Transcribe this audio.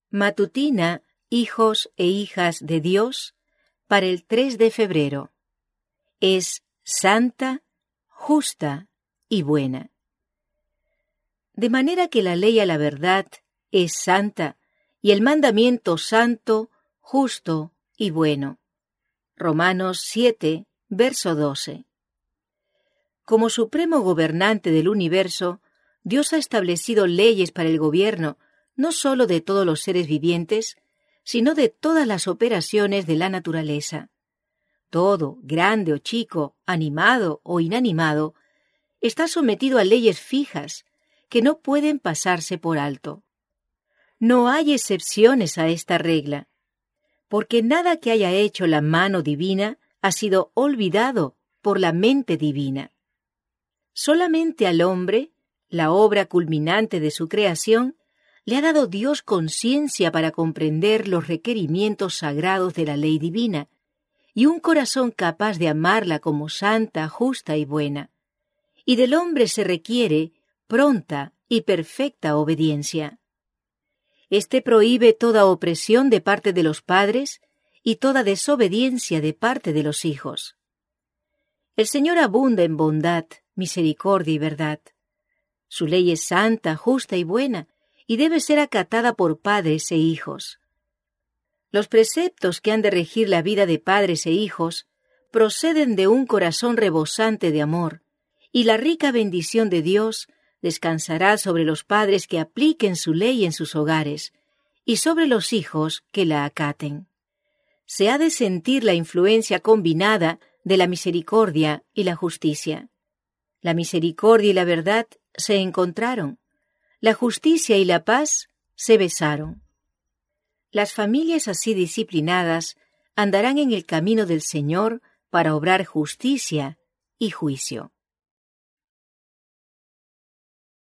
Matutina, hijos e hijas de Dios, para el 3 de febrero. Es santa, justa y buena. De manera que la ley a la verdad es santa, y el mandamiento santo, justo y bueno. Romanos 7, verso 12. Como supremo gobernante del universo, Dios ha establecido leyes para el gobierno, no sólo de todos los seres vivientes, sino de todas las operaciones de la naturaleza. Todo, grande o chico, animado o inanimado, está sometido a leyes fijas que no pueden pasarse por alto. No hay excepciones a esta regla, porque nada que haya hecho la mano divina ha sido olvidado por la mente divina. Solamente al hombre, la obra culminante de su creación, le ha dado Dios conciencia para comprender los requerimientos sagrados de la ley divina y un corazón capaz de amarla como santa, justa y buena. Y del hombre se requiere pronta y perfecta obediencia. Este prohíbe toda opresión de parte de los padres y toda desobediencia de parte de los hijos. El Señor abunda en bondad, misericordia y verdad. Su ley es santa, justa y buena, y debe ser acatada por padres e hijos. Los preceptos que han de regir la vida de padres e hijos proceden de un corazón rebosante de amor, y la rica bendición de Dios descansará sobre los padres que apliquen su ley en sus hogares, y sobre los hijos que la acaten. Se ha de sentir la influencia combinada de la misericordia y la justicia. La misericordia y la verdad se encontraron. La justicia y la paz se besaron. Las familias así disciplinadas andarán en el camino del Señor para obrar justicia y juicio.